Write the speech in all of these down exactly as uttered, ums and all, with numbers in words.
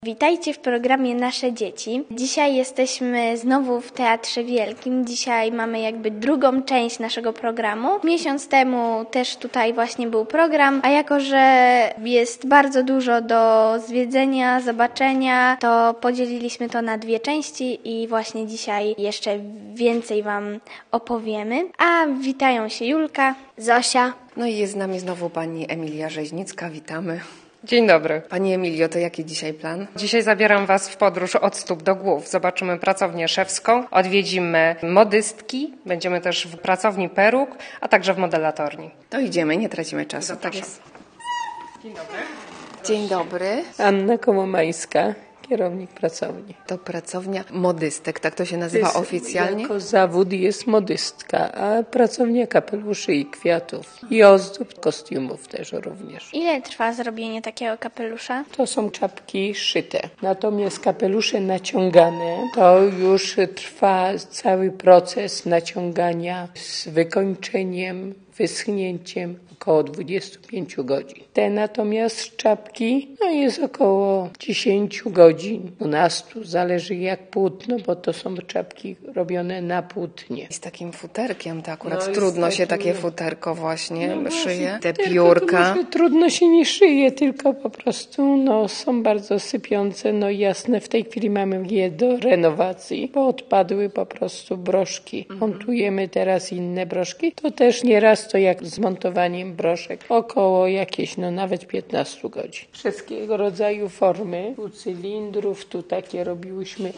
Witajcie w programie Nasze Dzieci. Dzisiaj jesteśmy znowu w Teatrze Wielkim. Dzisiaj mamy jakby drugą część naszego programu. Miesiąc temu też tutaj właśnie był program, a jako że jest bardzo dużo do zwiedzenia, zobaczenia, to podzieliliśmy to na dwie części i właśnie dzisiaj jeszcze więcej Wam opowiemy. A witają się Julka, Zosia. No i jest z nami znowu pani Emilia Rzeźnicka. Witamy. Dzień dobry. Pani Emilio, to jaki dzisiaj plan? Dzisiaj zabieram Was w podróż od stóp do głów. Zobaczymy pracownię szewską, odwiedzimy modystki, będziemy też w pracowni peruk, a także w modelatorni. To idziemy, nie tracimy czasu. Zapraszam. Tak jest. Dzień dobry. Dzień dobry. Anna Kołomańska, kierownik pracowni. To pracownia modystek, tak to się nazywa Jest, oficjalnie? Jako zawód jest modystka, a pracownia kapeluszy i kwiatów i ozdób, kostiumów też również. Ile trwa zrobienie takiego kapelusza? To są czapki szyte, natomiast kapelusze naciągane to już trwa cały proces naciągania z wykończeniem, wyschnięciem około dwadzieścia pięć godzin. Te natomiast czapki no jest około dziesięć godzin, dwanaście, zależy jak płótno, bo to są czapki robione na płótnie. Z takim futerkiem, to akurat No, trudno jest się takim- takie futerko właśnie No szyje. właśnie, Te tylko piórka. to może trudno się nie szyje, tylko po prostu no, są bardzo sypiące. No jasne, w tej chwili mamy je do renowacji, bo odpadły po prostu broszki. Montujemy teraz inne broszki. To też nieraz to jak z montowaniem broszek. Około jakieś, no nawet piętnaście godzin. Wszystkiego rodzaju formy, tu cylindrów, tu takie robiłyśmy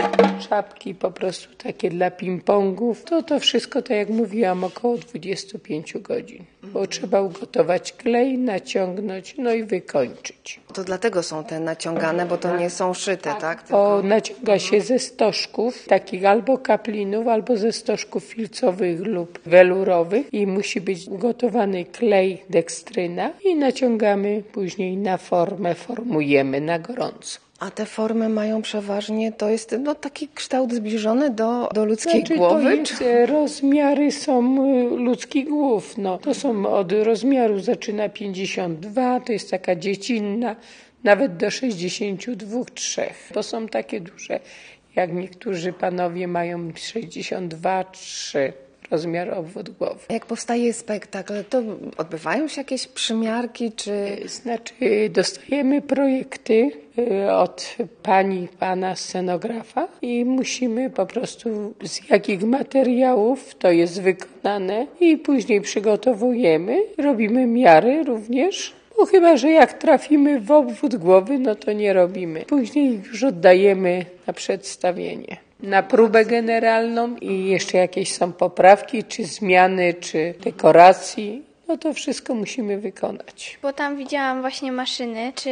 czapki po prostu takie dla ping-pongów. To to wszystko, tak jak mówiłam, około dwadzieścia pięć godzin. Bo trzeba ugotować klej, naciągnąć, no i wykończyć. To dlatego są te naciągane, bo to nie są szyte, tak? Bo naciąga się ze stożków, takich albo kaplinów, albo ze stożków filcowych lub welurowych i musi być ugotowany klej dekstryna i naciągamy później na formę, formujemy na gorąco. A te formy mają przeważnie, to jest no, taki kształt zbliżony do, do ludzkiej Znaczy, głowy? to jest, e, rozmiary są y, ludzkich głów. No. To są od rozmiaru zaczyna pięćdziesiąt dwa, to jest taka dziecinna, nawet do sześćdziesiąt dwa trzy. To są takie duże, jak niektórzy panowie mają sześćdziesiąt dwa trzy. Rozmiar obwód głowy. Jak powstaje spektakl, to odbywają się jakieś przymiarki, czy... Znaczy dostajemy projekty y, od pani, pana scenografa i musimy po prostu z jakich materiałów to jest wykonane i później przygotowujemy, robimy miary również. Bo chyba, że jak trafimy w obwód głowy, no to nie robimy. Później już oddajemy na przedstawienie. Na próbę generalną i jeszcze jakieś są poprawki, czy zmiany, czy dekoracji. No to wszystko musimy wykonać. Bo tam widziałam właśnie maszyny. Czy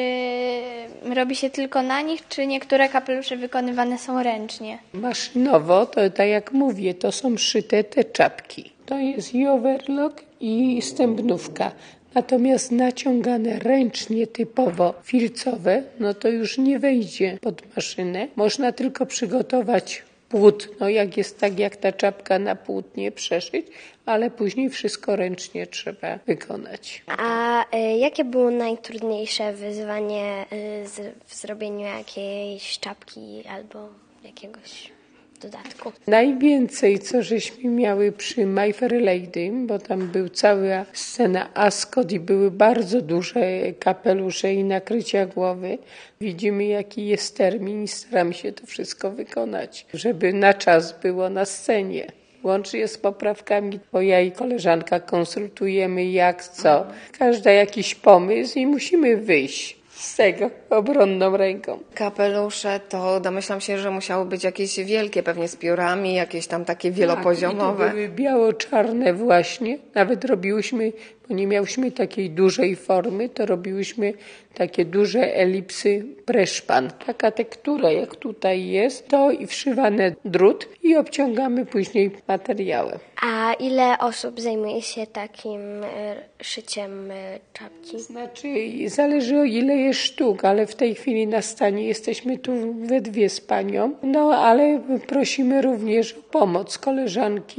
robi się tylko na nich, czy niektóre kapelusze wykonywane są ręcznie? Maszynowo, to tak jak mówię, to są szyte te czapki. To jest i overlock, i stępnówka. Natomiast naciągane ręcznie typowo filcowe, no to już nie wejdzie pod maszynę. Można tylko przygotować płótno, jak jest tak jak ta czapka na płótnie przeszyć, ale później wszystko ręcznie trzeba wykonać. A y, jakie było najtrudniejsze wyzwanie y, z, w zrobieniu jakiejś czapki albo jakiegoś dodatku? Najwięcej, co żeśmy miały przy My Fair Lady, bo tam był cała scena Ascot i były bardzo duże kapelusze i nakrycia głowy. Widzimy, jaki jest termin i staramy się to wszystko wykonać, żeby na czas było na scenie. Łącznie z poprawkami, bo ja i koleżanka konsultujemy jak, co. Każda jakiś pomysł i musimy wyjść z tego obronną ręką. Kapelusze to domyślam się, że musiały być jakieś wielkie, pewnie z piórami, jakieś tam takie wielopoziomowe. Tak, i to były biało-czarne właśnie. Nawet robiłyśmy, bo nie miałyśmy takiej dużej formy, to robiłyśmy takie duże elipsy preszpan. Taka tektura jak tutaj jest, to i wszywany drut i obciągamy później materiałem. A ile osób zajmuje się takim y, szyciem y, czapki? Znaczy, zależy o ile jest sztuk, ale w tej chwili na stanie jesteśmy tu we dwie z panią. No, ale prosimy również o pomoc koleżanki.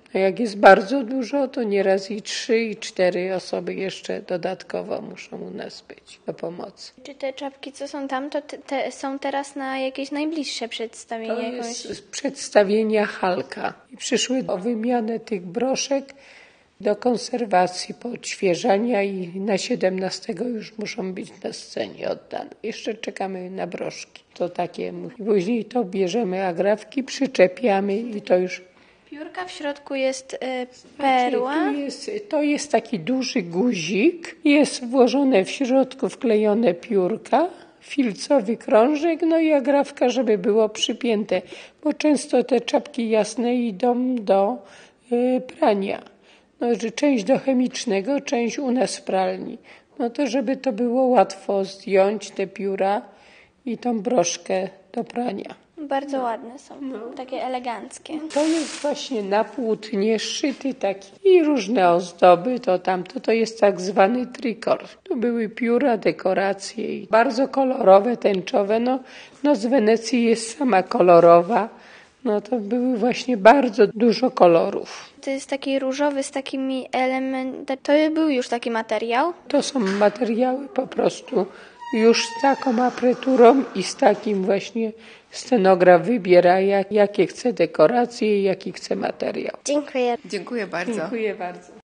No jak jest bardzo dużo, to nieraz i trzy, i cztery osoby jeszcze dodatkowo muszą u nas być do pomocy. Czy te czapki, co są tam, to te, te są teraz na jakieś najbliższe przedstawienie? To jakąś... jest z przedstawienia Halka. I przyszły o wymianę tych broszek do konserwacji, podświeżania i na siedemnastego już muszą być na scenie oddane. Jeszcze czekamy na broszki. To takie, później to bierzemy agrafki, przyczepiamy i to już... Piórka, w środku jest y, perła. Tu jest, to jest taki duży guzik, jest włożone w środku wklejone piórka, filcowy krążek, no i agrafka, żeby było przypięte, bo często te czapki jasne idą do y, prania. No, że część do chemicznego, część u nas w pralni. No to żeby to było łatwo zdjąć te pióra i tą broszkę do prania. Bardzo no. ładne są, no. takie eleganckie. To jest właśnie na płótnie szyty taki i różne ozdoby, to tamto, to jest tak zwany trikor. Tu były pióra, dekoracje i bardzo kolorowe, tęczowe, no, no z Wenecji jest sama kolorowa. No to były właśnie bardzo dużo kolorów. To jest taki różowy z takimi elementami. To był już taki materiał? To są materiały po prostu już z taką apreturą i z takim właśnie scenograf wybiera, jak, jakie chce dekoracje i jaki chce materiał. Dziękuję. Dziękuję bardzo. Dziękuję bardzo.